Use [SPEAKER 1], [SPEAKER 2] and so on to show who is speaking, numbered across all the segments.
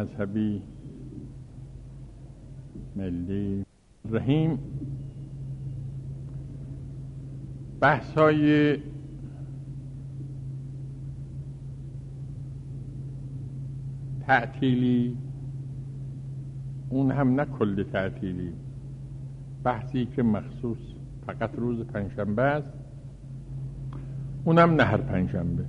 [SPEAKER 1] مذهبی ملی رحیم بحث‌های تعطیلی، اون هم نه کل تعطیلی، بحثی که مخصوص فقط روز پنجشنبه است، اونم نه هر پنجشنبه.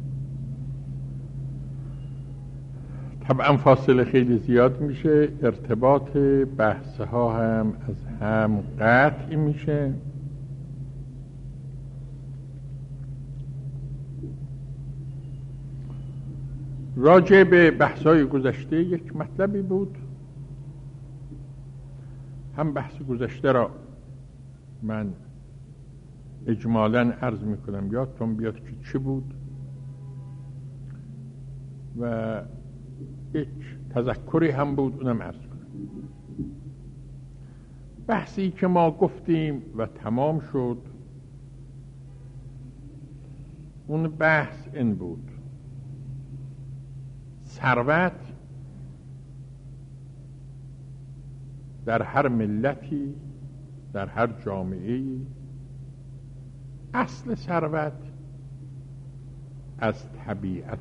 [SPEAKER 1] طبعا فاصله خیلی زیاد میشه، ارتباط بحث‌ها هم از هم قطع میشه. راجع به بحث‌های گذشته یک مطلبی بود، هم بحث گذشته را من اجمالاً عرض میکنم، یادتون بیاد که چه بود و یک تذکری هم بود، اونم عرض کنم. بحثی که ما گفتیم و تمام شد، اون بحث این بود: ثروت در هر ملتی، در هر جامعه‌ای، اصل ثروت از طبیعت.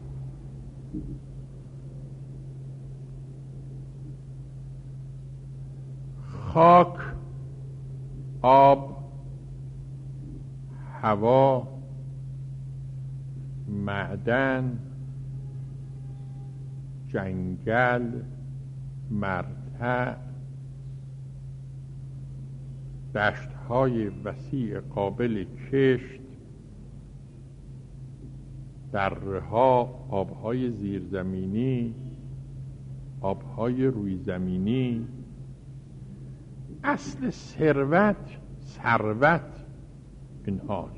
[SPEAKER 1] خاک، آب، هوا، معدن، جنگل، مرتع، دشت‌های وسیع قابل کشت، دره‌ها، آب‌های زیرزمینی، آب‌های روی زمینی، اصل ثروت اینهاست.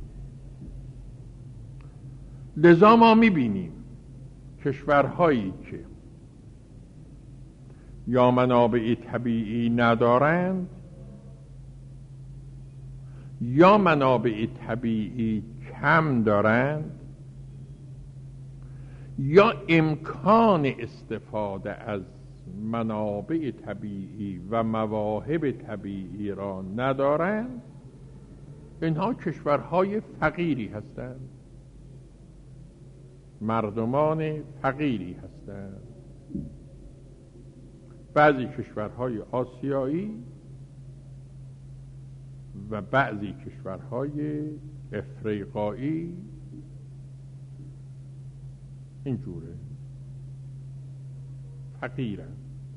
[SPEAKER 1] لذا ما می‌بینیم کشورهایی که یا منابع طبیعی ندارند یا منابع طبیعی کم دارند یا امکان استفاده از منابع طبیعی و مواهب طبیعی را ندارند، اینها کشورهای فقیری هستند، مردمان فقیری هستند. بعضی کشورهای آسیایی و بعضی کشورهای افریقایی اینجوره، فقیرند،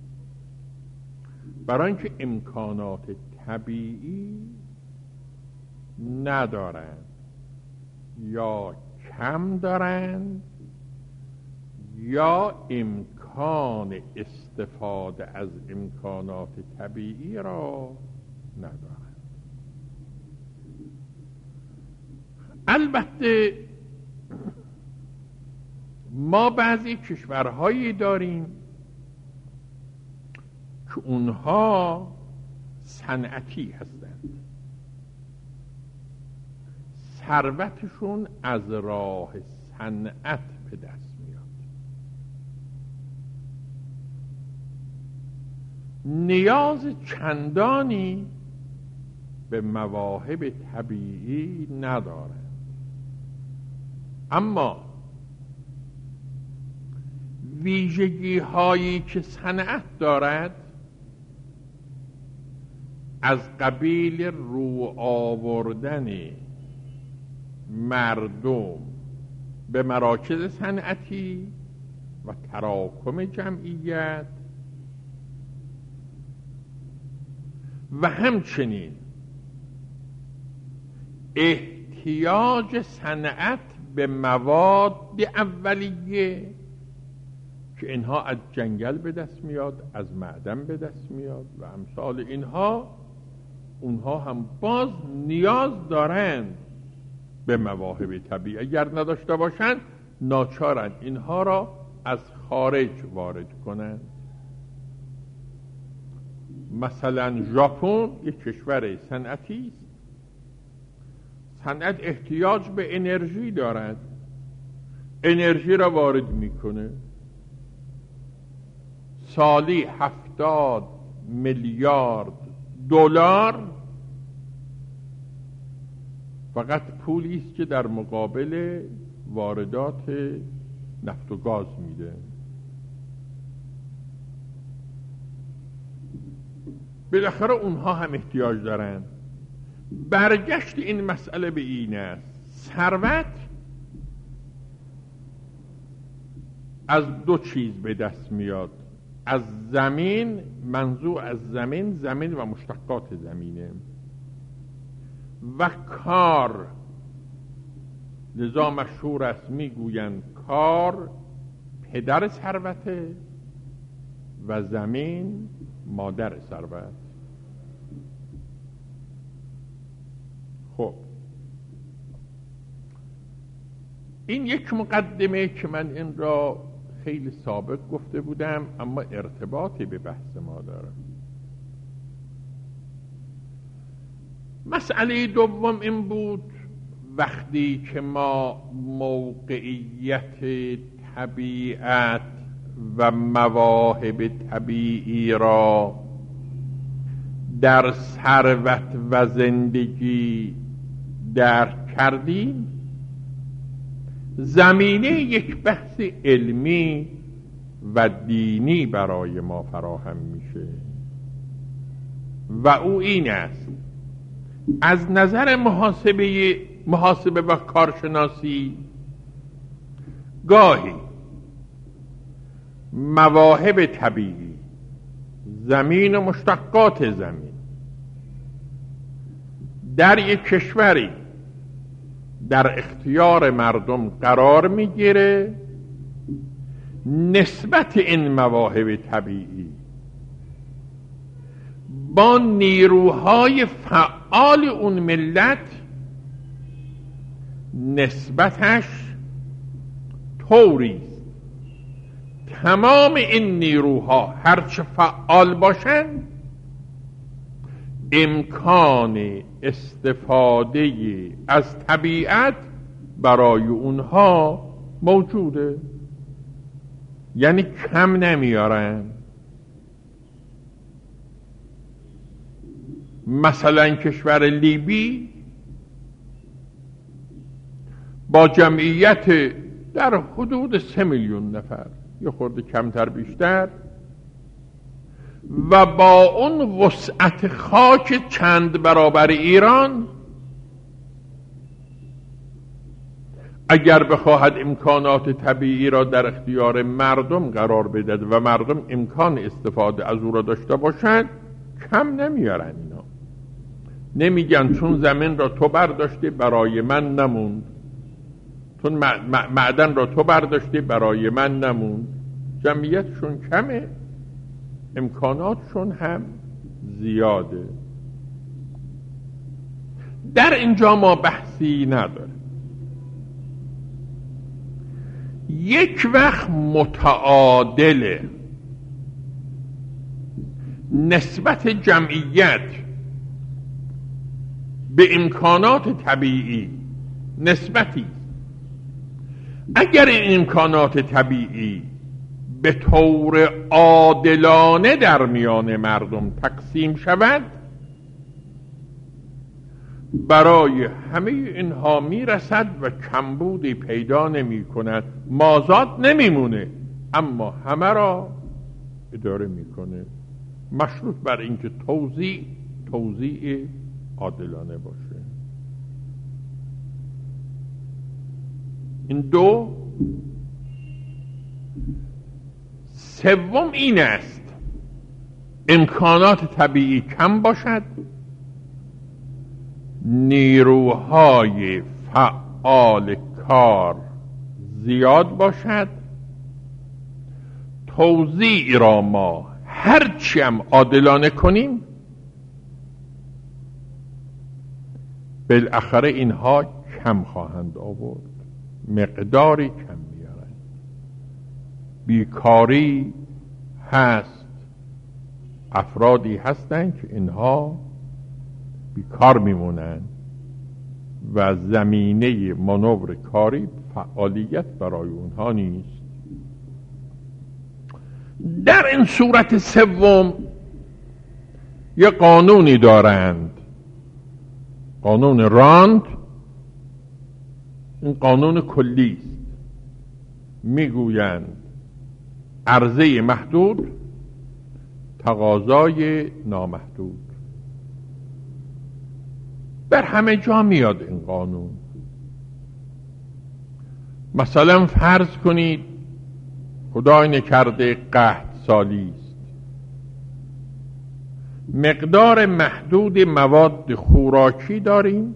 [SPEAKER 1] برای اینکه امکانات طبیعی ندارند یا کم دارند یا امکان استفاده از امکانات طبیعی را ندارند. البته ما بعضی کشورهایی داریم که اونها صنعتی هستند، ثروتشون از راه صنعت به دست میاد، نیاز چندانی به مواهب طبیعی ندارند. اما ویژگی هایی که صنعت دارد از قبیل رو آوردن مردم به مراکز صنعتی و تراکم جمعیت و همچنین احتیاج صنعت به مواد اولیه که اینها از جنگل به دست میاد، از معدن به دست میاد و امثال اینها، اونها هم باز نیاز دارند به مواهب طبیعی. اگر نداشته باشند ناچارند اینها را از خارج وارد کنند. مثلا ژاپن یک کشور صنعتی است، صنعت احتیاج به انرژی دارد، انرژی را وارد میکنه، سالی 70 میلیارد دلار فقط پولی است که در مقابل واردات نفت و گاز میده. بالاخره اونها هم احتیاج دارن. برگشت این مسئله به این است: ثروت از دو چیز به دست میاد. از زمین، منظور از زمین و مشتقات زمینه، و کار. لذا مشهور است میگویند کار پدر ثروته و زمین مادر ثروت. خب این یک مقدمه که من این را خیلی سابق گفته بودم، اما ارتباطی به بحث ما داره. مسئله دوم این بود: وقتی که ما موقعیت طبیعت و مواهب طبیعی را در ثروت و زندگی درک کردیم، زمینه یک بحث علمی و دینی برای ما فراهم میشه و او این است: از نظر محاسبه و کارشناسی گاهی مواهب طبیعی، زمین و مشتقات زمین در یک کشوری در اختیار مردم قرار میگیره، نسبت این مواهب طبیعی با نیروهای فعال اون ملت نسبتش طوری است تمام این نیروها هرچه فعال باشند امکان استفاده از طبیعت برای اونها موجوده، یعنی کم نمیارن. مثلا کشور لیبی با جمعیت در حدود 3 میلیون نفر، یه خورده کمتر بیشتر، و با اون وسعت خاک چند برابر ایران، اگر بخواهد امکانات طبیعی را در اختیار مردم قرار بدهد و مردم امکان استفاده از او را داشته باشند، کم نمیارن. اینا نمیگن چون زمین را تو برداشتی برای من نموند، چون معدن را تو برداشتی برای من نموند. جمعیتشون کمه، امکاناتشون هم زیاده. در اینجا ما بحثی نداره. یک وقت متعادل نسبت جمعیت به امکانات طبیعی نسبتی، اگر این امکانات طبیعی به طور عادلانه در میان مردم تقسیم شود، برای همه اینها میرسد و کمبودی پیدا نمی کند، مازاد نمیمونه، اما همه را اداره میکنه، مشروط بر اینکه توزیع عادلانه باشه. این دو. سوم این است: امکانات طبیعی کم باشد، نیروهای فعال کار زیاد باشد، توزیع را ما هرچی هم عادلانه کنیم، بالاخره اینها کم خواهند آورد، مقداری کم میارند. بیکاری هست، افرادی هستند که اینها بیکار میمونند و زمینه مانور کاری، فعالیت برای اونها نیست. در این صورت سوم یه قانونی دارند، قانون راند. این قانون کلی است. میگویند عرضه محدود، تقاضای نامحدود. بر همه جا میاد این قانون. مثلا فرض کنید خدای نکرده قحط سالی است، مقدار محدود مواد خوراکی داریم.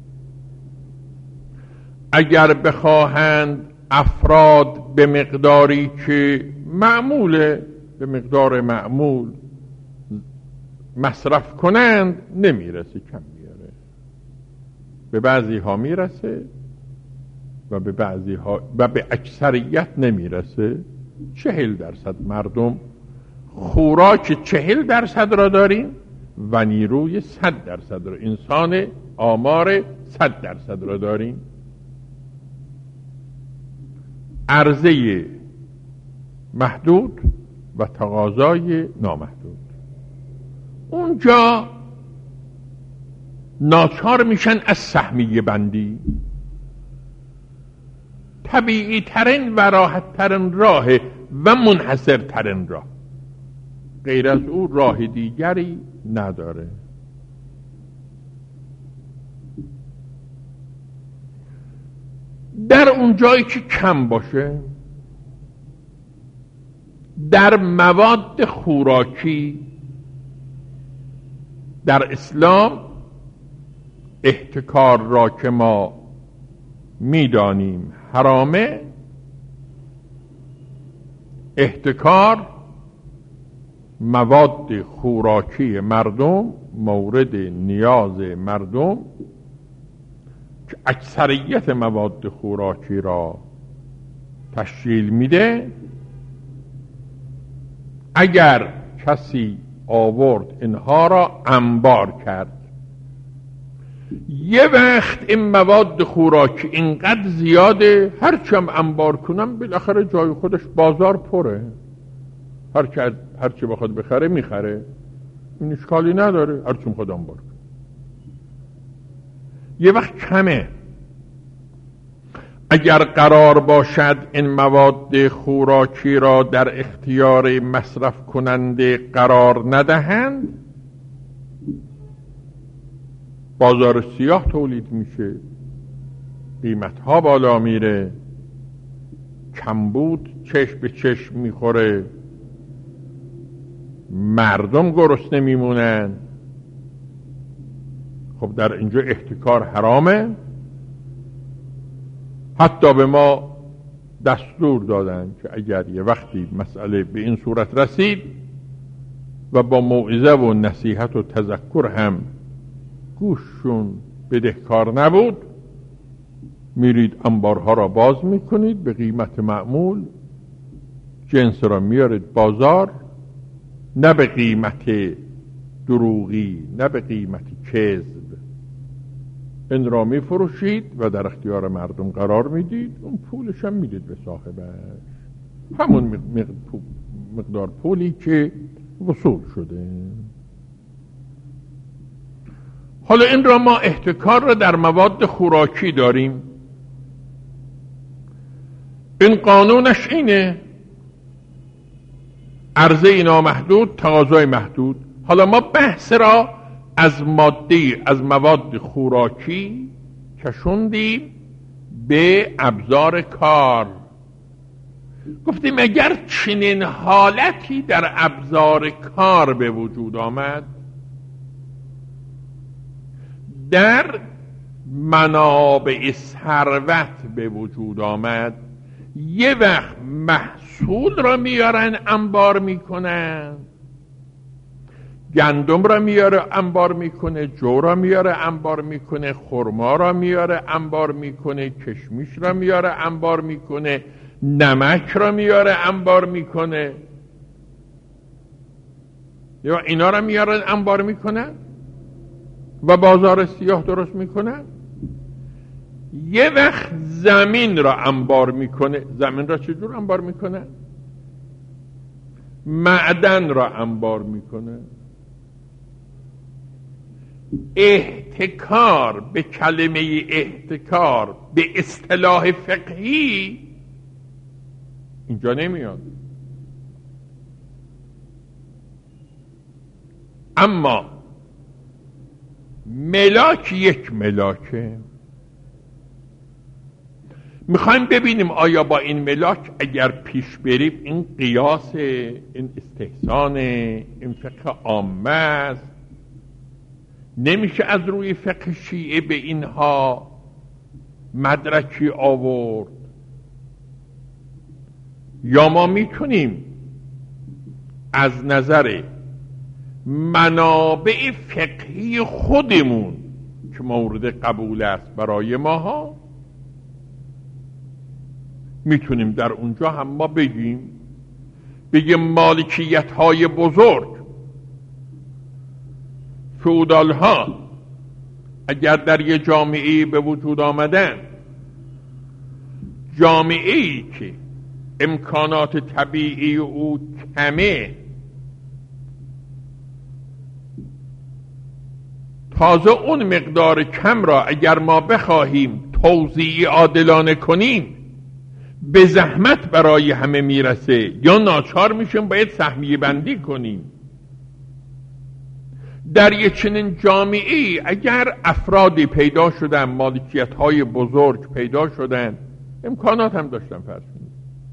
[SPEAKER 1] اگر بخواهند افراد به مقداری که معموله، به مقدار معمول مصرف کنند، نمیرسه، کم میاره. به بعضی ها میرسه و به بعضی ها و به اکثریت نمیرسه. 40% مردم خوراک 40% را داریم و نیروی 100% را، انسان آمار 100% را داریم. عرضه محدود و تقاضای نامحدود. اونجا ناچار میشن از سهمیه بندی. طبیعی ترین و راحت ترین راه و منحصر ترین راه، غیر از او راه دیگری نداره. در اون جایی که کم باشه، در مواد خوراکی در اسلام احتکار را که ما میدانیم حرامه، احتکار مواد خوراکی مردم، مورد نیاز مردم که اکثریت مواد خوراکی را تشکیل میده، اگر کسی آورد اینها را انبار کرد، یه وقت این مواد خوراکی اینقدر زیاده، هرچم انبار کنم بالاخره جای خودش بازار پره، هرچی بخواد بخره میخره، این اشکالی نداره، هرچم خود انبار کنه. یه وقت کمه. اگر قرار باشد این مواد خوراکی را در اختیار مصرف کننده قرار ندهند، بازار سیاه تولید میشه، قیمتها بالا میره، کمبود چشم به چشم میخوره، مردم گرسنه میمونن. خب در اینجا احتکار حرامه. حتی به ما دستور دادن که اگر یه وقتی مسئله به این صورت رسید و با موعظه و نصیحت و تذکر هم گوششون بدهکار نبود، میرید انبارها را باز میکنید، به قیمت معمول جنس را میارید بازار، نه به قیمت دروغی، نه به قیمت کذب، این را می فروشید و در اختیار مردم قرار میدید، اون پولش هم میدید به صاحبش، همون مقدار پولی که وصول شده. حالا این را ما احتکار را در مواد خوراکی داریم. این قانونش اینه، عرضه نامحدود، تقاضای محدود. حالا ما بحث را از مواد خوراکی کشوندیم به ابزار کار. گفتیم اگر چنین حالتی در ابزار کار به وجود آمد، در منابع ثروت به وجود آمد، یه وقت محصول را میارن انبار میکنن، گندم را میاره انبار میکنه، جو را میاره انبار میکنه، خرما را میاره انبار میکنه، کشمیش را میاره انبار میکنه، نمک را میاره انبار میکنه، یا اینا را میارن انبار میکنن و بازار سیاه درست میکنن. یه وقت زمین را انبار میکنه. زمین را چجور انبار میکنه؟ معدن را انبار میکنه. احتکار به کلمه احتکار به اصطلاح فقهی اینجا نمیاد. اما ملاک یک ملاکه. میخوایم ببینیم آیا با این ملاک اگر پیش بریم این قیاس، این استحسان، این فقه عامه است، نمیشه از روی فقه شیعه به اینها مدرکی آورد، یا ما میتونیم از نظر منابع فقهی خودمون که مورد قبول است برای ماها، میتونیم در اونجا هم ما بگیم مالکیت های بزرگ، فئودال ها اگر در یه جامعه به وجود آمدن، جامعه‌ای که امکانات طبیعی او کمه، تازه اون مقدار کم را اگر ما بخواهیم توزیع عادلانه کنیم به زحمت برای همه میرسه، یا ناچار میشیم باید سهمیه بندی کنیم. در یک چنین جامعه اگر افرادی پیدا شدن، مالکیت های بزرگ پیدا شدن، امکانات هم داشتن فرض کنید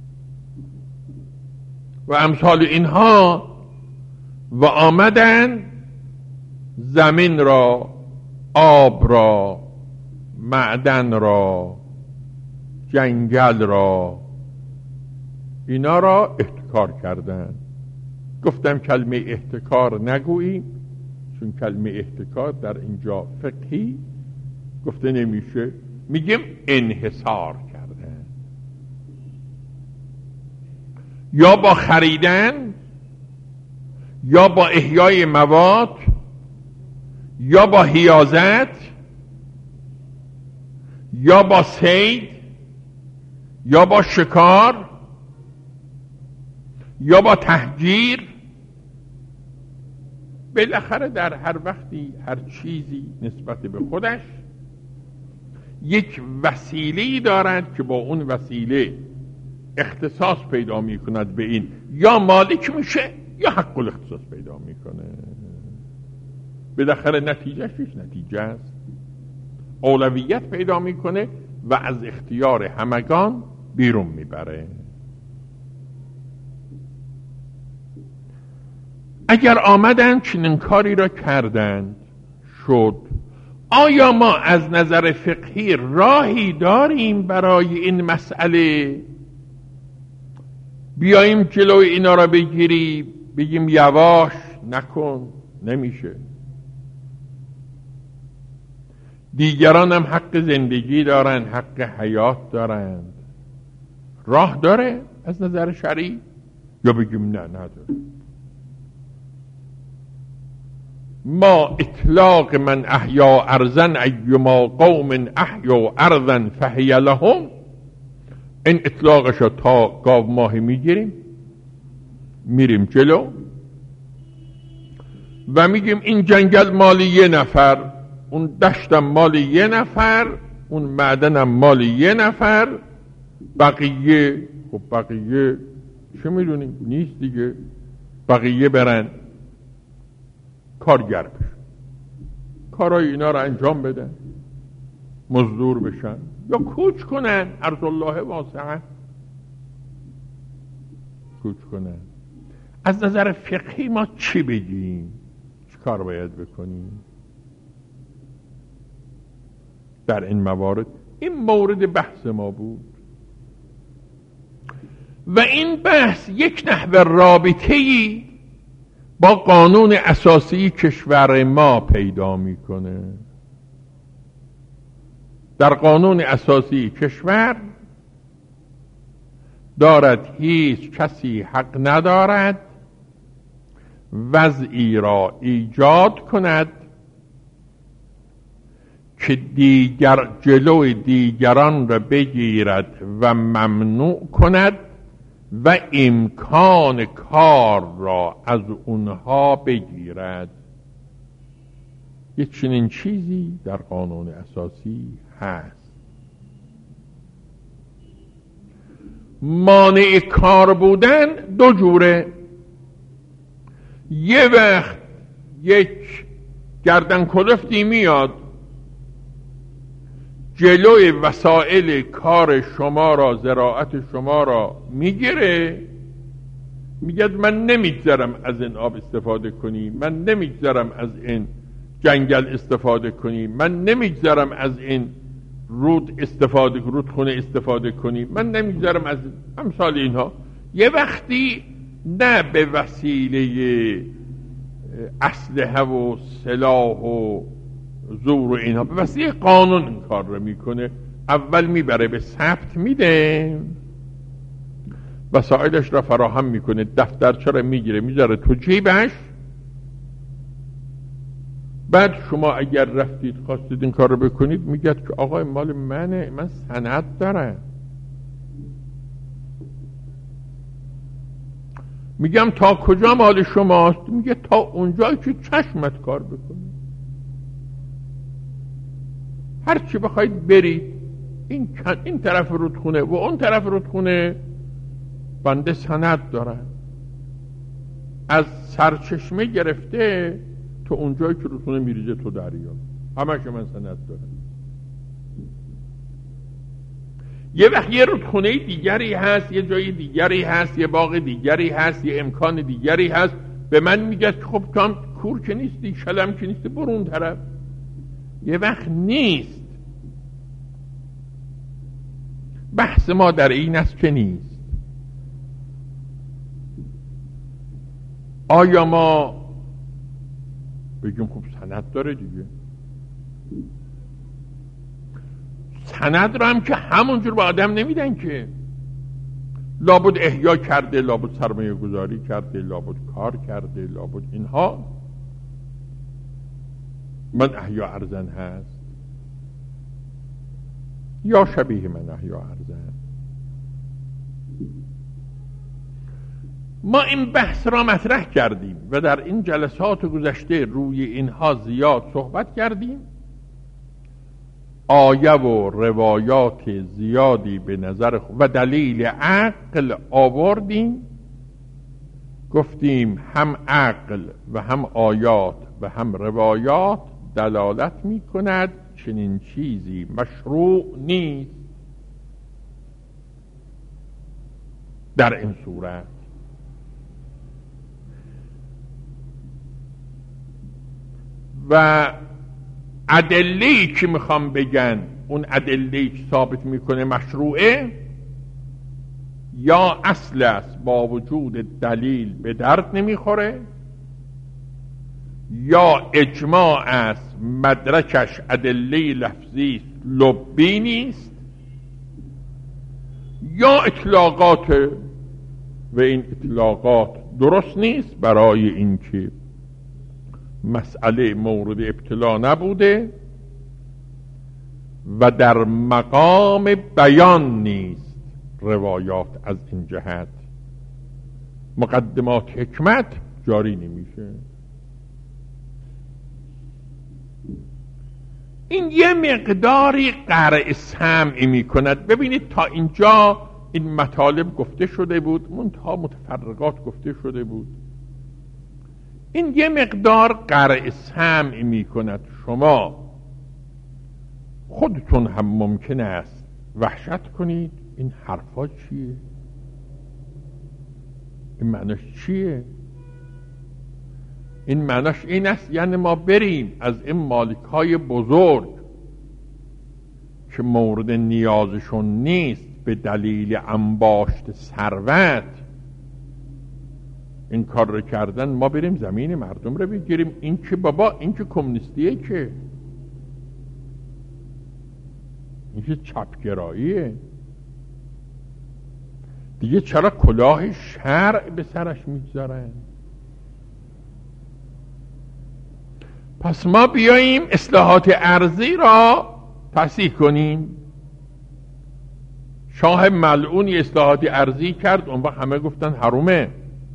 [SPEAKER 1] و امثال اینها، و آمدن زمین را، آب را، معدن را، جنگل را، اینا را احتکار کردن. گفتم کلمه احتکار نگوییم، چون کلمه احتکار در اینجا فقهی گفته نمیشه، میگیم انحصار کردن. یا با خریدن، یا با احیای مواد، یا با حیازت، یا با صید، یا با شکار، یا با تهجیر. بالاخره در هر وقتی هر چیزی نسبت به خودش یک وسیله‌ای دارد که با اون وسیله اختصاص پیدا می کند به این، یا مالک میشه یا حق الاختصاص پیدا میکنه. بالاخره نتیجهش نتیجه است، اولویت پیدا میکنه و از اختیار همگان بیرون میبره. اگر آمدن چنین کاری را کردند شد، آیا ما از نظر فقهی راهی داریم برای این مسئله بیاییم جلوی اینا را بگیریم، بگیم یواش نکن؟ نمیشه. دیگران هم حق زندگی دارن، حق حیات دارند. راه داره از نظر شرعی؟ یا بگیم نه نداره؟ ما اطلاق من احیا ارضا ایما قوم احیا ارضا فهی لهم، این اطلاقش رو تا گاو ماهی میگیریم، میریم جلو و میگیم این جنگل مال یه نفر، اون دشتم مال یه نفر، اون معدنم مال یه نفر، بقیه خب بقیه چه میدونیم نیست دیگه، بقیه برن کارگر بشن، کارای اینا رو انجام بدن، مزدور بشن یا کوچ کنن، ارض الله واسعه کوچ کنن. از نظر فقهی ما چی بگیم؟ چی کار باید بکنیم در این موارد؟ این مورد بحث ما بود و این بحث یک نحو رابطه‌ای با قانون اساسی کشور ما پیدا میکنه. در قانون اساسی کشور دارد هیچ کسی حق ندارد وضعی را ایجاد کند که جلوی دیگران را بگیرد و ممنوع کند و امکان کار را از اونها بگیرد. یه چنین چیزی در قانون اساسی هست. مانع کار بودن دو جوره. یه وقت یک گردن کلفتی میاد جلوی وسایل کار شما را، زراعت شما را میگیره، میگه من نمیگذارم از این آب استفاده کنی، من نمیگذارم از این جنگل استفاده کنی، من نمیگذارم از این رودخونه استفاده کنی، من نمیگذارم از امثال اینها. یه وقتی نه به وسیله اسلحه و سلاح و زور و اینها، به وسیله قانون این کار رو میکنه. اول میبره به ثبت میده، وسایلش را فراهم میکنه، دفترچه را میگیره میذاره تو جیبش. بعد شما اگر رفتید خواستید این کار رو بکنید، میگه که آقای مال منه، من سند دارم. میگم تا کجا مال شماست؟ میگه تا اونجایی که چشمت کار بکنه، هر چی بخواید برید، این طرف رودخونه و اون طرف رودخونه بنده سند دارم، از سرچشمه گرفته تو اونجایی که رودخونه میریزه تو دریا، همش من سند دارم. یه وقت یه رودخونه دیگری هست، یه جای دیگری هست، یه باغ دیگری هست، یه امکان دیگری هست، به من میگه خب تو هم کور که نیستی، شلم که نیستی، برو اون طرف. یه وقت نیست. بحث ما در این است که نیست. آیا ما بگیم خب سند داره دیگه، سند را هم که همونجور به آدم نمیدن که، لابد احیا کرده، لابد سرمایه گذاری کرده، لابد کار کرده، لابد اینها. من احیا ارزن هست یا شبیه من احیا ارزن. ما این بحث را مطرح کردیم و در این جلسات گذشته روی اینها زیاد صحبت کردیم. آیه و روایات زیادی به نظر و دلیل عقل آوردیم. گفتیم هم عقل و هم آیات و هم روایات دلالت می کند چنین چیزی مشروع نیست در این صورت. و ادله‌ای که میخوام بگن، اون ادله‌ای که ثابت میکنه مشروعه، یا اصل است با وجود دلیل به درد نمیخوره، یا اجماع است مدرکش ادله لفظی لبی نیست، یا اطلاقات و این اطلاقات درست نیست برای اینکه مسئله مورد ابتلا نبوده و در مقام بیان نیست. روایات از این جهت مقدمات حکمت جاری نمیشه. این یه مقداری قرع سمعی میکند. ببینید تا اینجا این مطالب گفته شده بود، منتها متفرقات گفته شده بود. این یه مقدار قرع سمع می کند. شما خودتون هم ممکن است وحشت کنید این حرفا چیه؟ این معناش چیه؟ این معناش این است یعنی ما بریم از این مالکای بزرگ که مورد نیازشون نیست به دلیل انباشت ثروت این کار رو کردن، ما بریم زمین مردم رو بگیریم؟ این که بابا، این که کمونیستیه، که این که چپگراییه دیگه. چرا کلاه شرع به سرش میگذارن؟ پس ما بیاییم اصلاحات ارضی را تصحیح کنیم. شاه ملعونی اصلاحاتی ارضی کرد، اون وقت همه گفتن حرومه،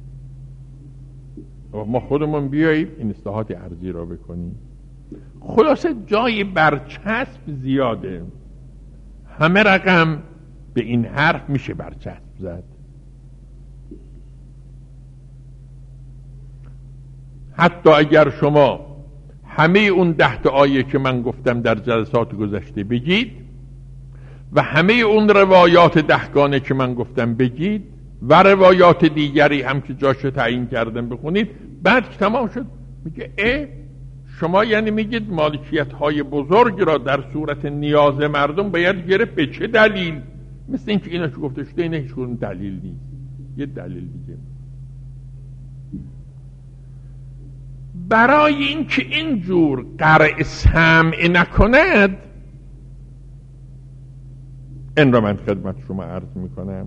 [SPEAKER 1] ما خودمون بیاییم این اصلاحات ارضی را بکنیم. خلاصه جای برچسب زیاده، همه رقم به این حرف میشه برچسب زد. حتی اگر شما همه اون 10 آیه که من گفتم در جلسات گذشته بگید و همه اون روایات 10گانه که من گفتم بگید و روایات دیگری هم که جاشو تعیین کردم بخونید، بعد که تمام شد میگه شما یعنی میگید مالکیت های بزرگ را در صورت نیاز مردم باید گرفت، به چه دلیل؟ مثل اینکه اینا چه گفته شده، اینا هیچ کدوم دلیل نیست. یه دلیل دیگه، برای اینکه اینجور قرع سمع نکند، این را من خدمت شما عرض میکنم.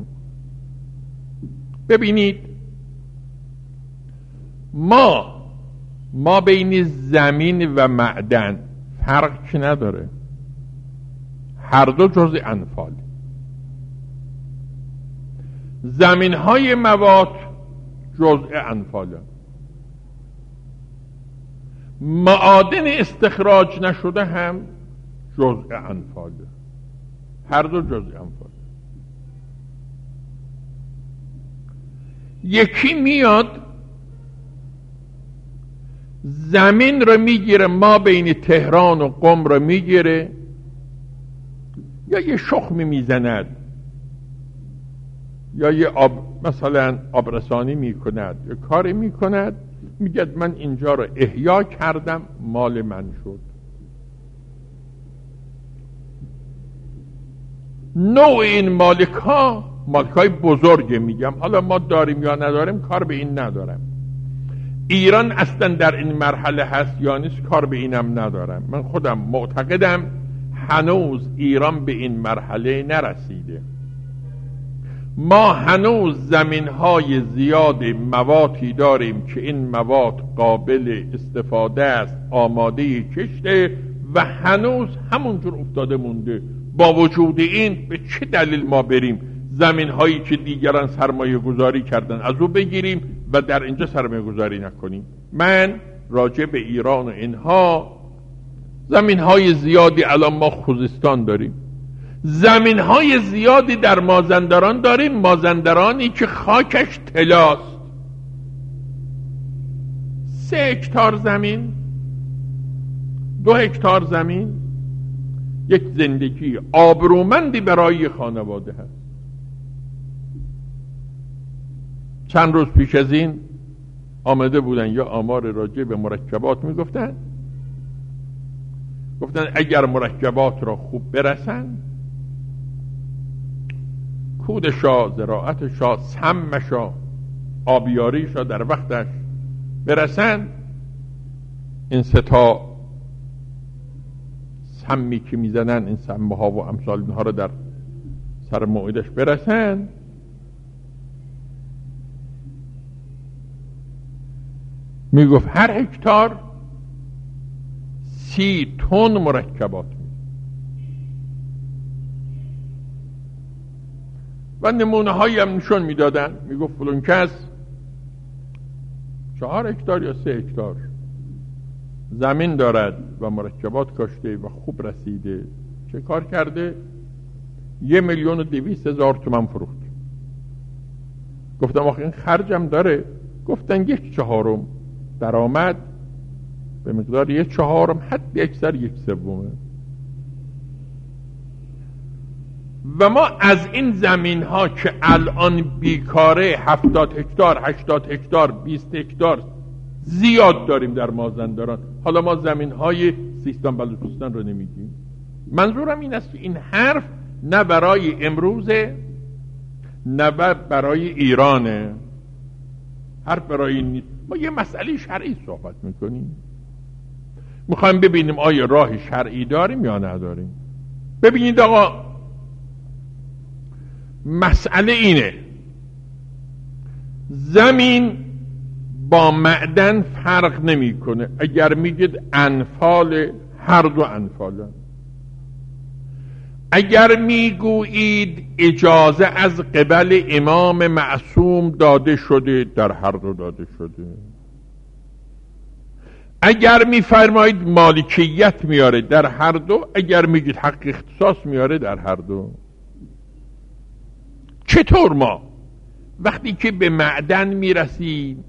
[SPEAKER 1] ببینید ما بین زمین و معدن فرق که نداره، هر دو جزء انفال. زمین های مواد جزء انفال، معادن استخراج نشده هم جزء انفال، هر دو جزء انفال. یکی میاد زمین رو میگیره، ما بین تهران و قم رو میگیره، یا یه شخمی میزند، یا یه مثلا آبرسانی میکند، یا کاری میکند، میگه من اینجا رو احیا کردم، مال من شد. نوع این مالکای بزرگ میگم، حالا ما داریم یا نداریم کار به این ندارم. ایران اصلا در این مرحله هست یا نیست کار به اینم ندارم. من خودم معتقدم هنوز ایران به این مرحله نرسیده. ما هنوز زمینهای زیاد موادی داریم که این مواد قابل استفاده است، آماده کشته و هنوز همونجور افتاده مونده. با وجود این به چه دلیل ما بریم زمینهایی که دیگران سرمایه گذاری کردن از او بگیریم و در اینجا سرمایه گذاری نکنیم؟ من راجع به ایران و اینها زمینهای زیادی، الان ما خوزستان داریم، زمینهای زیادی در مازندران داریم، مازندرانی که خاکش طلاست. 3 هکتار زمین، 2 هکتار زمین، یک زندگی آبرومندی برای خانواده هست. چند روز پیش از این آمده بودن یا آمار راجع به مرکبات میگفتن، گفتن اگر مرکبات را خوب برسن، کودشا، زراعتشا، سمشا، آبیاریشا در وقتش برسن، این 3 سمی که میزنن، این سمه ها و امثال اینها رو در سر موعدش برسن، میگفت هر هکتار 30 تن مرکبات و نمونه هایی هم نشون میدادن. میگفت فلان کس 4 هکتار یا 3 هکتار زمین دارد و مرکبات کاشته و خوب رسیده، چه کار کرده؟ 1,200,000 تومان فروخت. گفتم آخه این خرجم داره. گفتن 1/4 درآمد به مقدار 1/4، حد اکثر 1/3. و ما از این زمین ها که الان بیکاره 70 هکتار، 80 هکتار، 20 هکتار زیاد داریم در مازندران. حالا ما زمین های سیستان بلوچستان رو نمیگیم. منظورم این است که این حرف نه برای امروزه نه برای ایرانه، حرف برای نیست. ما یه مسئله شرعی صحبت میکنیم، میخوایم ببینیم آیا راه شرعی داریم یا نداریم. ببینید آقا، مسئله اینه، زمین با معدن فرق نمیکنه. اگر میگید انفال، هر دو انفالن. اگر میگویید اجازه از قبل امام معصوم داده شده، در هر دو داده شده. اگر میفرمایید مالکیت میاره، در هر دو. اگر میگید حق اختصاص میاره، در هر دو. چطور ما وقتی که به معدن میرسیم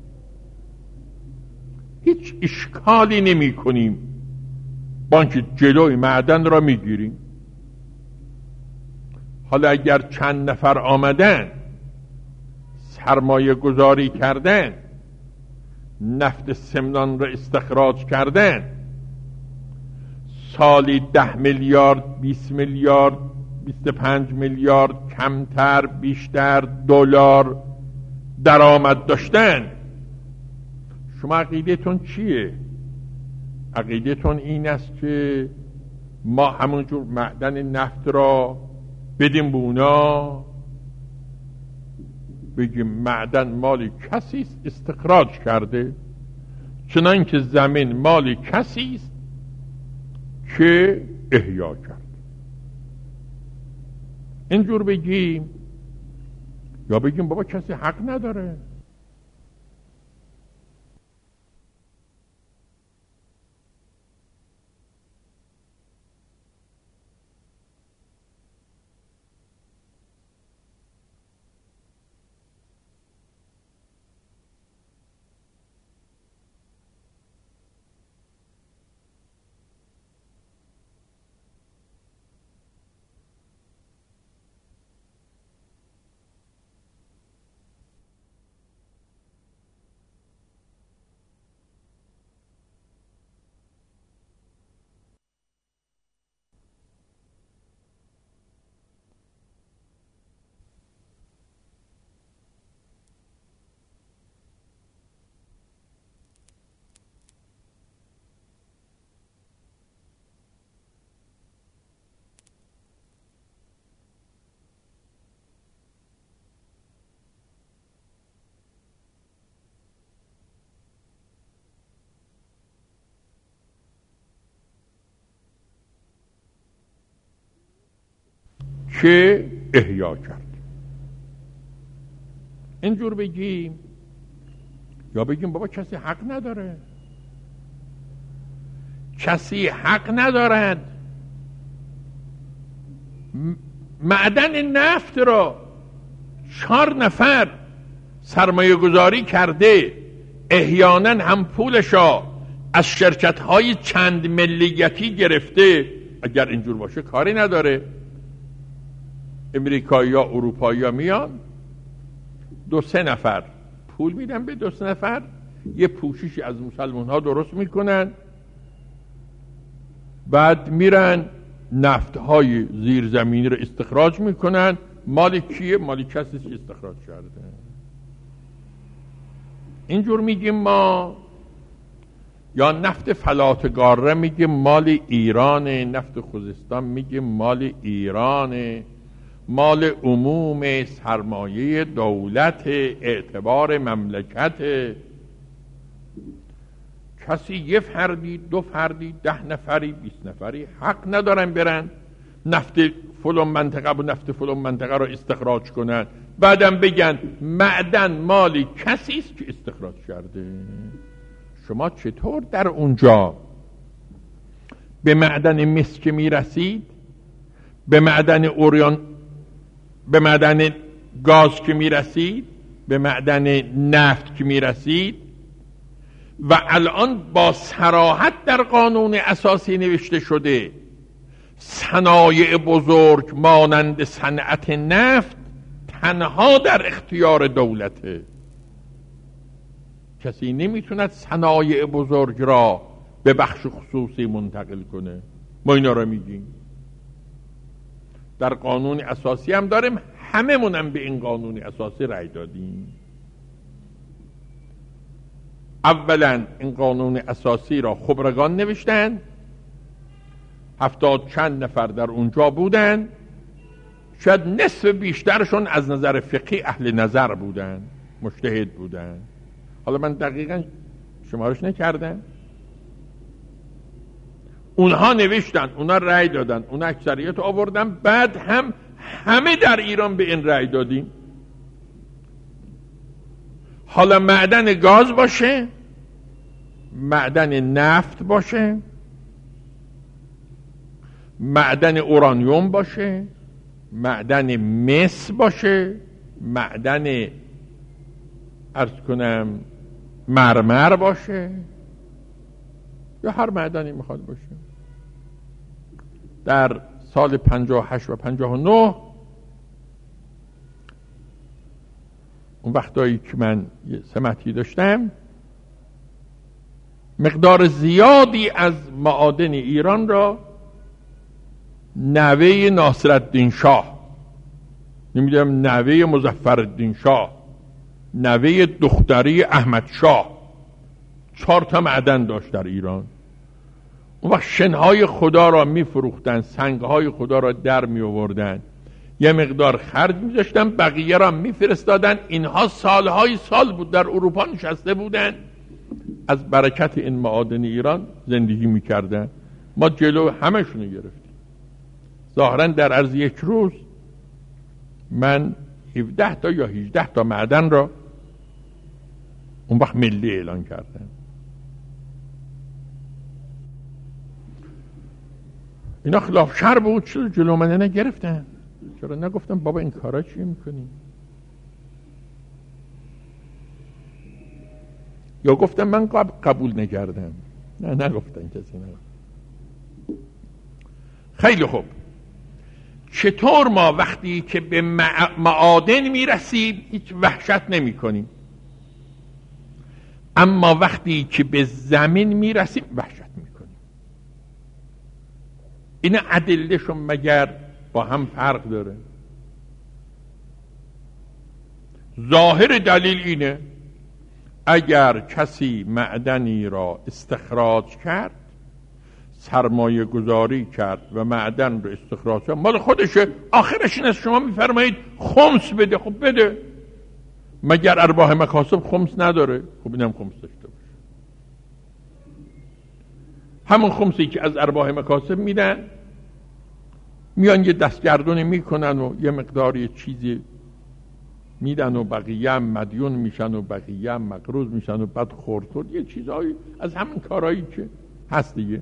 [SPEAKER 1] هیچ اشکالی نمی کنیم با اینکه جلوی معدن را میگیریم؟ حالا اگر چند نفر آمدن سرمایه گذاری کردن، نفت سمنان را استخراج کردن، سالی 10 میلیارد 20 میلیارد 25 میلیارد کمتر بیشتر دلار درآمد داشتن، شما عقیدتون چیه؟ عقیدتون این است که ما همونجور معدن نفت را بدیم به اونا، بگیم معدن مال کسی است استخراج کرده، چنانکه زمین مال کسی است که احیا کرد. اینجور بگیم یا بگیم بابا کسی حق نداره؟ که احیا کرد. اینجور بگیم یا بگیم بابا کسی حق نداره؟ کسی حق ندارد معدن نفت را 4 نفر سرمایه گذاری کرده، احیانا هم پولشا از شرکت های چند ملیتی گرفته. اگر اینجور باشه کاری نداره. امریکایی یا اروپایی ها میان 2-3 نفر پول میدن به 2-3 نفر، یه پوششی از مسلمان ها درست میکنن، بعد میرن نفت های زیرزمینی رو استخراج میکنن. مال کیه؟ مال کسی که استخراج کرده. اینجور میگیم ما. یا نفت فلاتگاره میگیم مال ایرانه، نفت خوزستان میگیم مال ایرانه، مال عموم، سرمایه دولت، اعتبار مملکت. کسی 1 فردی 2 فردی 10 نفری 20 نفری حق ندارن برن نفت فلان منطقه و نفت فلان منطقه رو استخراج کنن، بعدم بگن معدن مال کسی است که استخراج کرده. شما چطور در اونجا به معدن مس که میرسید، به معدن اوریان، به معدن گاز که میرسید، به معدن نفت که میرسید، و الان با صراحت در قانون اساسی نوشته شده صنایع بزرگ مانند صنعت نفت تنها در اختیار دولته. کسی نمیتوند صنایع بزرگ را به بخش خصوصی منتقل کنه. ما اینا را میگیم در قانون اساسی هم داریم، همه منم به این قانون اساسی رأی دادیم. اولا این قانون اساسی را خبرگان نوشتن، 70 چند نفر در اونجا بودن، شاید نصف بیشترشون از نظر فقهی اهل نظر بودن، مجتهد بودن. حالا من دقیقا شمارش نکردم. اونها نوشتن، اونها رأی دادن، اونها اکثریت آوردن، بعد هم همه در ایران به این رأی دادیم. حالا معدن گاز باشه، معدن نفت باشه، معدن اورانیوم باشه، معدن مس باشه، معدن عرض کنم مرمر باشه، یا هر معدنی میخواد باشه. در سال 58 و 59 اون وقتایی که من یه سمتی داشتم، مقدار زیادی از معادن ایران را نوه ناصرالدین شاه، نمیدونم نوه مظفرالدین شاه، نوه دختری احمد شاه، 4 معدن داشت در ایران. اون وقت شنهای خدا را میفروختن، سنگهای خدا را در می آوردن، یه مقدار خرج میذاشتن، بقیه را میفرستادن. اینها سالهای سال بود در اروپا نشسته بودن، از برکت این معادن ایران زندگی میکردن. ما جلو همشونو گرفتیم. ظاهرا در عرض یک روز من 17 تا یا 18 تا معدن را اون وقت ملی اعلان کردم. اینا خلاف شرع بود، چرا جلو من نگرفتن؟ چرا نگفتم بابا این کارا چی میکنی؟ یا گفتم من قبول نکردم؟ نه نگفتن، کسی نگفت. خیلی خوب. چطور ما وقتی که به معادن میرسیم هیچ وحشت نمی کنیم، اما وقتی که به زمین میرسیم وحشت می کنیم؟ این ادله‌شون مگر با هم فرق داره؟ ظاهر دلیل اینه اگر کسی معدنی را استخراج کرد، سرمایه گذاری کرد و معدن رو استخراج کرد، مال خودشه، آخرش این از شما میفرمایید خمس بده. خب بده، مگر ارباح مکاسب خمس نداره؟ خب اینم خمس داشته باشه. همون خمسی که از ارباح مکاسب میدن، میان یه دستگردونی میکنن و یه مقداری چیزی میدن و بقیه هم مدیون میشن و بقیه هم مقروض میشن و بعد خورد یه چیزایی از همین کارهایی که هست دیگه.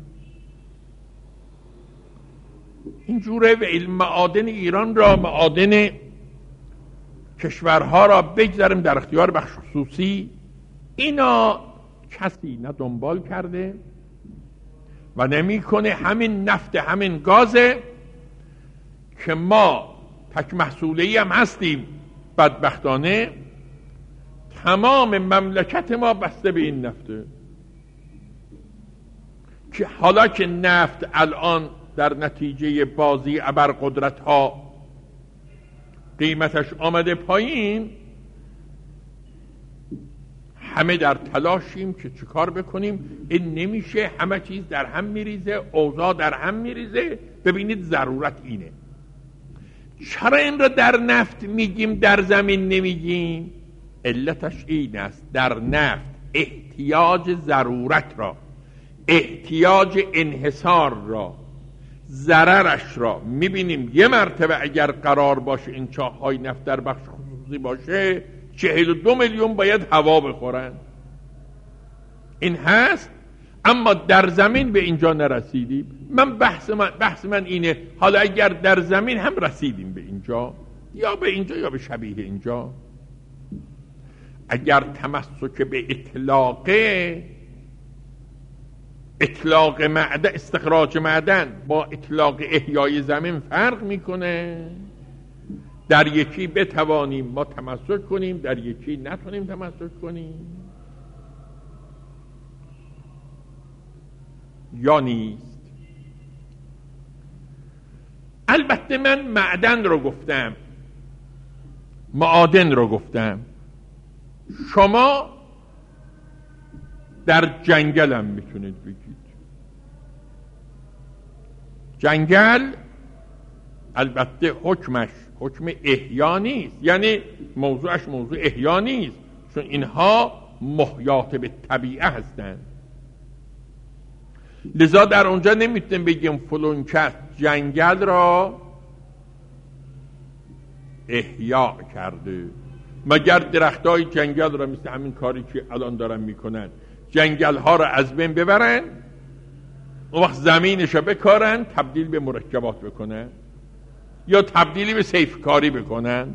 [SPEAKER 1] اینجوره. و علم معادن ایران را، معادن کشورها را بگذاریم در اختیار بخش خصوصی. اینا کسی نه دنبال کرده و نمیکنه. همین نفت، همین گازه که ما تک محصولی هم هستیم. بدبختانه تمام مملکت ما بسته به این نفته، که حالا که نفت الان در نتیجه بازی ابرقدرت ها قیمتش آمده پایین، همه در تلاشیم که چیکار بکنیم. این نمیشه، همه چیز در هم میریزه، اوضاع در هم میریزه. ببینید ضرورت اینه. چرا این را در نفت میگیم در زمین نمیگیم؟ علتش این است در نفت احتیاج ضرورت را، احتیاج انحصار را، ضررش را میبینیم. یه مرتبه اگر قرار باشه این چاه‌های نفت در بخش خصوصی باشه، 42 میلیون باید هوا بخورن. این هست، اما در زمین به اینجا نرسیدیم. بحث من اینه، حالا اگر در زمین هم رسیدیم به اینجا، یا به اینجا یا به شبیه اینجا، اگر تمسک به اطلاق معدن، استخراج معدن با اطلاق احیای زمین فرق میکنه. در یکی بتوانیم ما تمسک کنیم، در یکی نتونیم تمسک کنیم، یا نیست. البته من معدن رو گفتم، معادن رو گفتم. شما در جنگل هم میتونید بگید. جنگل البته حکمش حکم احیا نیست، یعنی موضوعش موضوع احیا نیست، چون اینها محیات به طبیعه هستند. لذا در اونجا نمیتونیم بگیم فلان کس جنگل را احیا کرده، مگر درختای جنگل را مثل همین کاری که الان دارن میکنن جنگل ها را از بین ببرن، اون وقت زمینش را بکارن تبدیل به مرکبات بکنن یا تبدیلی به سیفکاری بکنن.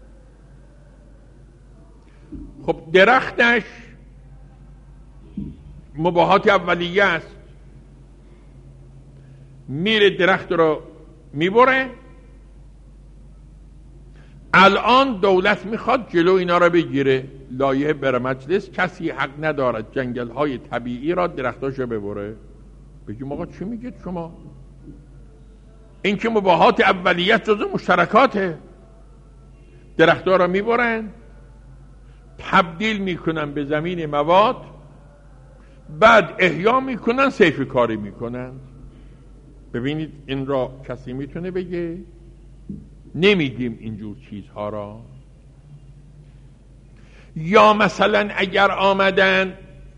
[SPEAKER 1] خب درختش مباحات اولیه است، میره درخت رو میبره. الان دولت میخواد جلو اینا رو بگیره، لایحه بر مجلس کسی حق ندارد جنگل های طبیعی را درختاشو ببره. بگیم آقا چی میگید شما؟ این که مباحات اولیت جزو مشترکاته. درختها را میبرن تبدیل میکنن به زمین مواد، بعد احیا میکنن، سیف کاری میکنن. ببینید این را کسی میتونه بگه؟ نمیگیم اینجور چیزها را. یا مثلا اگر آمدن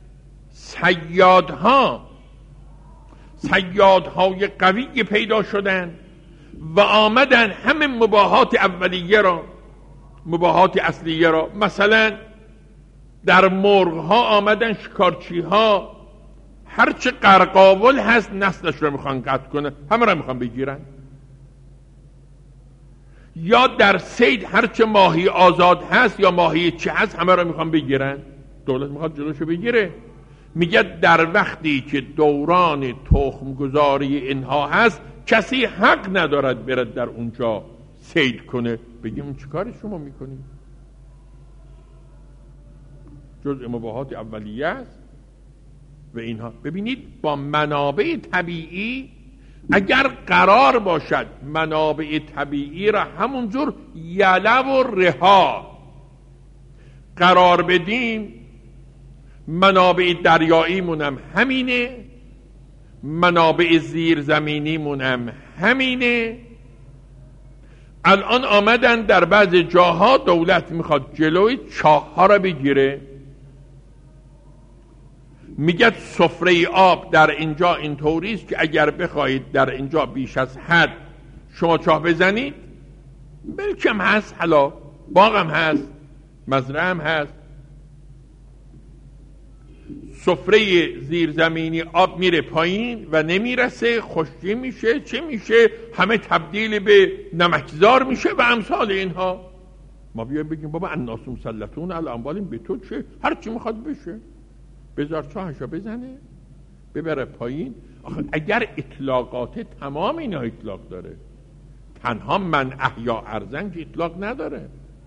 [SPEAKER 1] صیادهای قوی پیدا شدن و آمدن همه مباحات اولیه را، مباحات اصلیه را، مثلا در مرغ ها آمدن شکارچی ها هرچه قرقاول هست نسلش رو میخوان قطع کنن، همه را میخوان بگیرن. یا در صید هرچه ماهی آزاد هست یا ماهی چه هست همه را میخوان بگیرن. دولت میخواد جلوشو بگیره، میگه در وقتی که دوران تخمگذاری اینها هست کسی حق ندارد برد در اونجا صید کنه. بگیم چه کاری شما میکنید؟ جزء مباحات اولیه است و اینها. ببینید با منابع طبیعی اگر قرار باشد منابع طبیعی را همونجور یله و رها قرار بدیم، منابع دریایی مونم همینه، منابع زیرزمینی مونم همینه. الان آمدن در بعض جاها دولت میخواد جلوی چاه ها را بگیره، میگه سفره آب در اینجا اینطوری است که اگر بخواهید در اینجا بیش از حد شما چاه بزنید، ملکم هست، حالا باغم هست، مزرعه هم هست، سفره زیرزمینی آب میره پایین و نمیرسه، خشکی میشه، چه میشه؟ همه تبدیل به نمکزار میشه و امثال اینها. ما بیایم بگیم بابا الناس مسلطون علی اموالهم، به تو چه؟ هر چی میخواد بشه، بذار چاهشو بزنه ببره پایین. آخه اگر اطلاقات تمام اینا اطلاق داره، تنها من احیا ارضن که اطلاق نداره.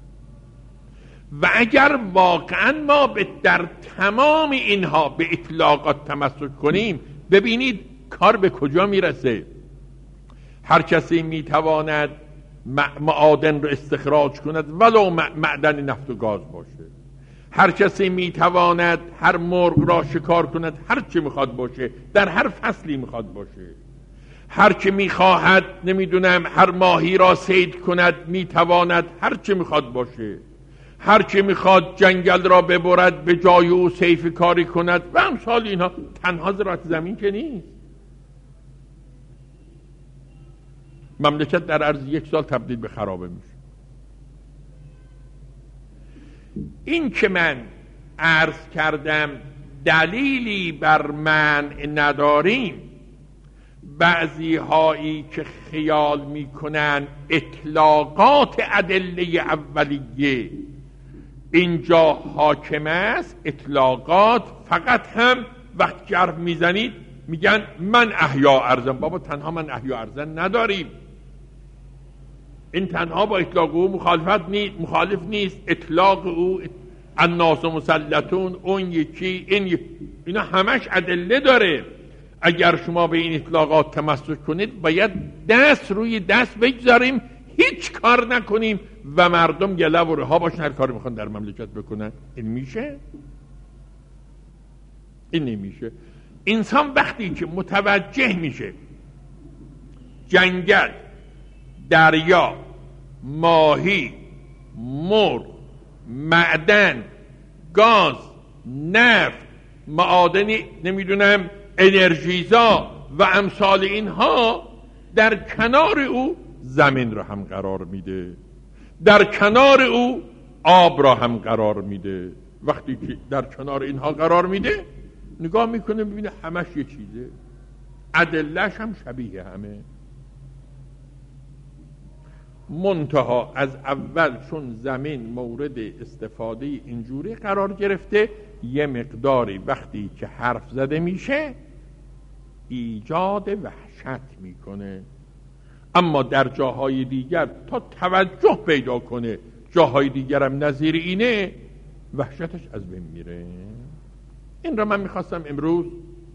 [SPEAKER 1] و اگر واقعا ما در تمام اینها به اطلاقات تمسک کنیم، ببینید کار به کجا میرسه. هر کسی میتواند معادن رو استخراج کند ولو معدن نفت و گاز باشه، هر کسی میتواند هر مرغ را شکار کند هر چی میخواد باشه، در هر فصلی میخواد باشه، هر که میخواهد نمیدونم هر ماهی را صید کند میتواند هر چی میخواد باشه، هر که میخواد جنگل را ببرد به جای او سیف کاری کند و امثال اینها. تنها زراعت زمین که نیست، مملکت در عرض 1 سال تبدیل به خرابه میشه. این که من عرض کردم دلیلی بر منع نداریم، بعضی هایی که خیال میکنن اطلاقات ادله اولیه اینجا حاکم است. اطلاقات فقط هم وقت که حرف میزنید میگن من احیا ارضم. بابا تنها من احیا ارضن نداریم، این تنها با اطلاق او مخالف نیست. اطلاق او الناس مسلطون، اون یکی، اینا همش ادله داره. اگر شما به این اطلاقات تمسک کنید باید دست روی دست بگذاریم، هیچ کار نکنیم و مردم گله و رها باشن هر کاری میخوان در مملکت بکنن. این میشه؟ این نمیشه. انسان وقتی که متوجه میشه جنگل، دریا، ماهی، مرغ، معدن، گاز، نفت، معادنی نمیدونم انرژیزا و امثال اینها در کنار او زمین را هم قرار میده، در کنار او آب را هم قرار میده. وقتی که در کنار اینها قرار میده نگاه میکنه میبینه همش یه چیزه، ادله‌اش هم شبیه همه. منتها از اول چون زمین مورد استفاده اینجوری قرار گرفته، یه مقداری وقتی که حرف زده میشه ایجاد وحشت میکنه، اما در جاهای دیگر تا توجه پیدا کنه، جاهای دیگر هم نظیر اینه، وحشتش از بین میره. این را من میخواستم امروز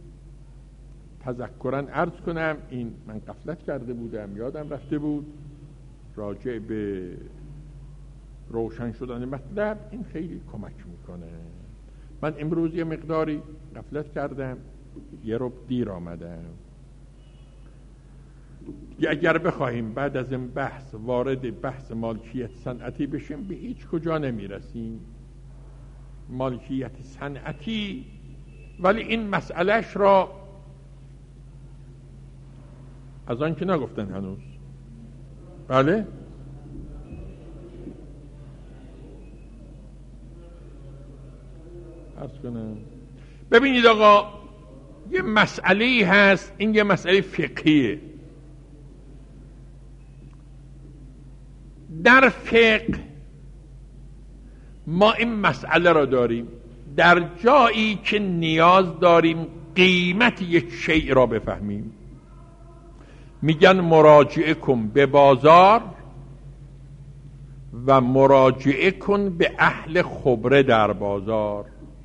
[SPEAKER 1] تذکراً عرض کنم. این من غفلت کرده بودم، یادم رفته بود راجع به روشن شدن مطلب. این خیلی کمک میکنه. من امروز یه مقداری غفلت کردم، یه رو دیر آمدم. اگر بخواهیم بعد از این بحث وارد بحث مالکیت صنعتی بشیم به هیچ کجا نمیرسیم. مالکیت صنعتی، ولی این مسئلهش را از آن که نگفتن هنوز. بله عرض کنم. ببینید آقا، یه مسئله‌ای هست، این یه مسئله فقهیه. در فقه ما این مسئله را داریم در جایی که نیاز داریم قیمت یک شیء را بفهمیم. میگن مراجعه کن به بازار و مراجعه کن به اهل خبره در بازار.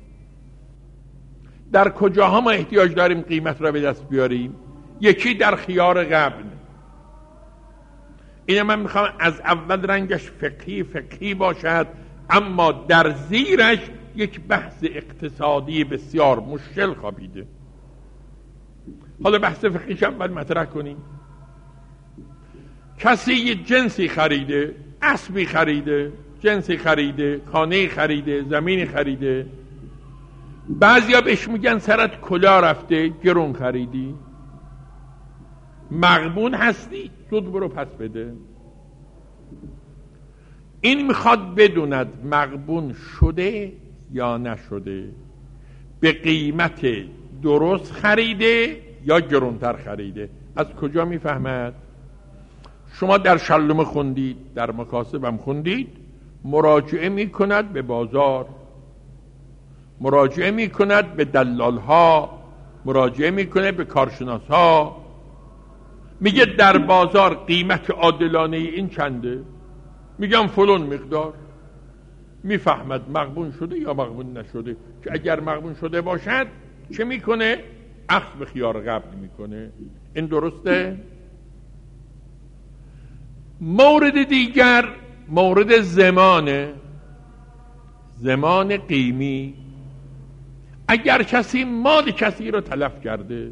[SPEAKER 1] در کجاها ما احتیاج داریم قیمت را به دست بیاریم؟ یکی در خیار قبل. این من میخوام از اول رنگش فقهی باشد، اما در زیرش یک بحث اقتصادی بسیار مشکل خوابیده. حالا بحث فقهیش اول مطرح کنیم. کسی یه جنسی خریده، اسبی خریده، جنسی خریده، خانه خریده، زمین خریده. بعضیا بهش میگن سرت کلا رفته، گرون خریدی، مغبون هستی، زود برو پس بده. این میخواد بدوند مغبون شده یا نشده، به قیمت درست خریده یا گرونتر خریده. از کجا میفهمد؟ شما در شلومه خوندید، در مکاسب هم خوندید، مراجعه میکند به بازار، مراجعه میکند به دلال ها، مراجعه میکنه به کارشناس ها، میگه در بازار قیمت عادلانه این چنده، میگم فلان مقدار. میفهمد مغبون شده یا مغبون نشده، که اگر مغبون شده باشد چه میکنه؟ اخذ به خیار قبل میکنه. این درسته؟ مورد دیگر مورد زمان قیمی. اگر کسی مال کسی رو تلف کرده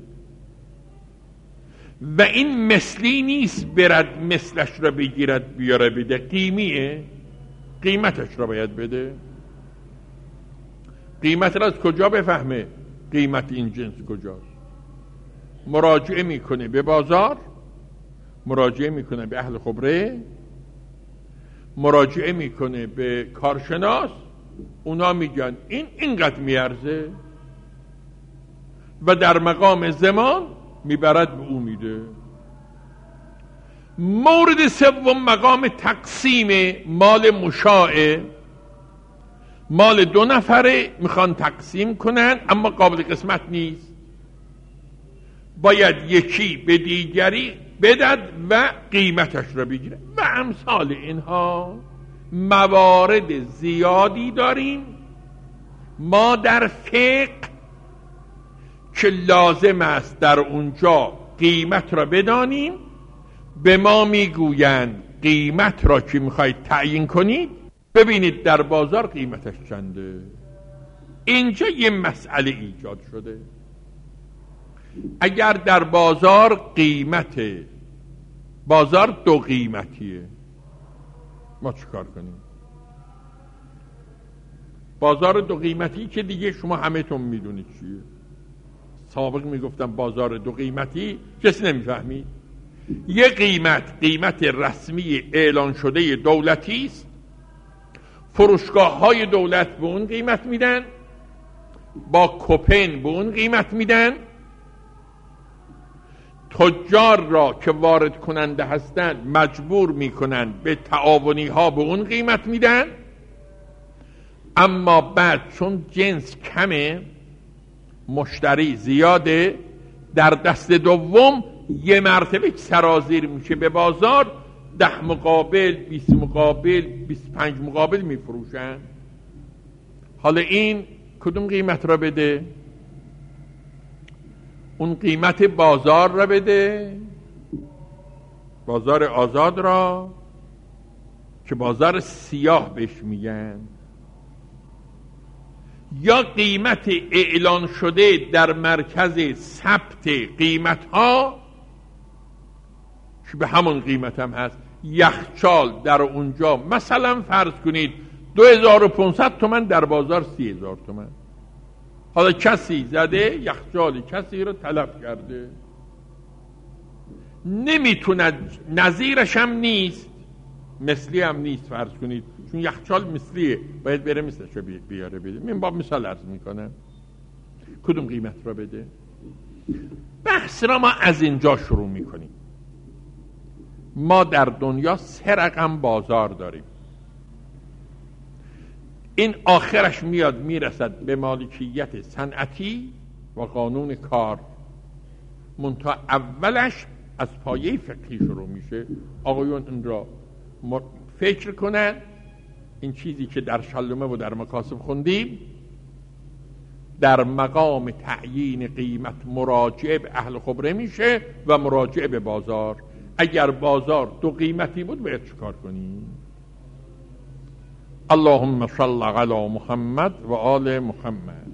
[SPEAKER 1] و این مثلی نیست برد مثلش را بگیرد بیاره بده، قیمیه، قیمتش را باید بده. قیمت را از کجا بفهمه؟ قیمت این جنس کجاست؟ مراجعه میکنه به بازار، مراجعه میکنه به اهل خبره، مراجعه میکنه به کارشناس، اونا میگن این اینقدر میارزه و در مقام زمان میبرد به او میده. مورد سوم مقام تقسیم مال مشاع. مال دو نفره میخوان تقسیم کنن اما قابل قسمت نیست، باید یکی به دیگری بدد و قیمتش را بگیره و امثال اینها. موارد زیادی داریم ما در فقه که لازم است در اونجا قیمت را بدانیم. به ما میگویند قیمت را که میخواید تعیین کنید ببینید در بازار قیمتش چنده. اینجا یه مسئله ایجاد شده. اگر در بازار قیمت بازار دو قیمتیه، ما چه کار کنیم؟ بازار دو قیمتی که دیگه شما همه تون میدونید چیه. سابق میگفتم بازار دو قیمتی، کسی نمیفهمید. یه قیمت رسمی اعلان شده دولتی است، فروشگاه های دولت به اون قیمت میدن، با کوپن به اون قیمت میدن، تجار را که وارد کننده هستند مجبور میکنن به تعاونی ها به اون قیمت میدن. اما بعد چون جنس کمه، مشتری زیاده، در دست دوم یه مرتبه سرازیر میشه به بازار، 10 مقابل 20 مقابل 25 مقابل میفروشن. حالا این کدوم قیمت را بده؟ اون قیمت بازار را بده، بازار آزاد را، که بازار سیاه بهش میگن، یا قیمت اعلان شده در مرکز ثبت قیمت ها که به همون قیمت هم هست. یخچال در اونجا مثلا فرض کنید 2500 تومان، در بازار 30,000 تومان. حالا کسی زده یخچال کسی رو تلف کرده، نمیتونه، نظیرش هم نیست، مثلی هم نیست فرض کنید، چون یخچال مثلیه باید بره مثلش رو بیاره بده. من با مثال عرض میکنم کدوم قیمت رو بده. بحث را ما از اینجا شروع میکنیم. ما در دنیا 3 رقم بازار داریم. این آخرش میاد میرسد به مالکیت صنعتی و قانون کار. منتها اولش از پایه فقهی شروع میشه. آقایون این را فکر کنن. این چیزی که در شلومه و در مکاسب خوندیم، در مقام تعیین قیمت مراجعه به اهل خبره میشه و مراجعه به بازار. اگر بازار 2 قیمتی بود باید چیکار کنیم؟ اللهم صل علی محمد و آل محمد.